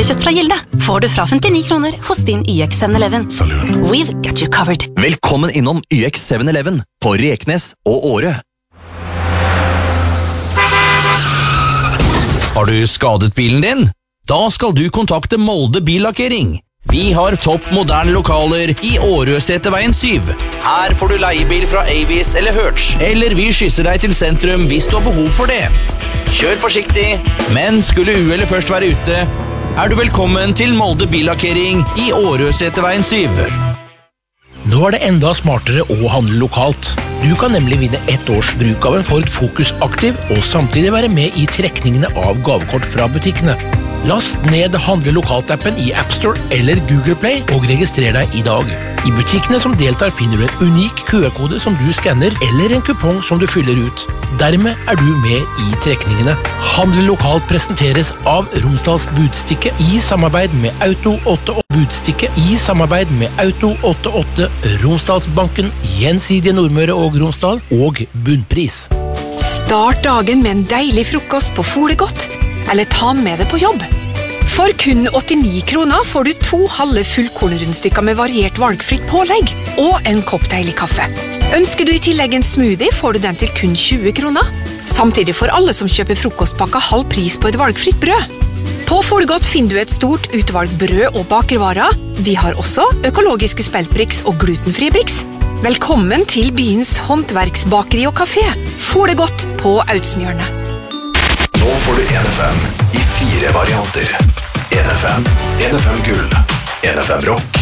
pinnekjøtt fra Gilde får du fra 59 kroner hos din YX 7-Eleven. We've got you covered. Velkommen innom YX 7-Eleven på Reknes og Åre. Har du skadet bilen din? Da skal du kontakte Molde Billakkering. Vi har topp moderne lokaler i Årøseterveien 7. Her får du leiebil fra Avis eller Hertz, eller vi skysser deg til sentrum hvis du har behov for det. Kjør forsiktig, men skulle uhellet først være ute, er du velkommen til Molde Billakkering i Årøseterveien 7. Nå er det enda smartere å handle lokalt. Du kan nemlig vinne 1 års bruk av en Ford Focus Active og samtidig være med i trekningene av gavekort fra butikkene. Last ned Handle Lokalt-appen i App Store eller Google Play og registrer deg i dag. I butikkene som deltar finner du en unik QR-kode som du skanner eller en kupong som du fyller ut. Dermed er du med i trekningene. Handle Lokalt presenteres av Romsdals Budstikke i samarbeid med Auto 88 Budstikke i samarbeid med Auto 88, Romsdalsbanken, Gjensidige Nordmøre og Romsdal og Bunnpris. Start dagen med en deilig frokost på Fole Godt, eller ta med det på jobb. For kun 89 kroner får du 2 halve fullkornrundstykker med variert valgfritt pålegg og en kopp deilig kaffe. Ønsker du i tillegg en smoothie, får du den til kun 20 kroner. Samtidig får alle som kjøper frokostpakka halv pris på et valgfritt brød. På Fole Godt finner du et stort utvalg brød og bakervarer. Vi har også økologiske speltbriks og glutenfrie briks. Velkommen til byens håndverksbakeri og kafé. Fole Godt på Audsnjørnet. Nå får du NFM i 4 varianter. NFM, NFM Gull, NFM Rock,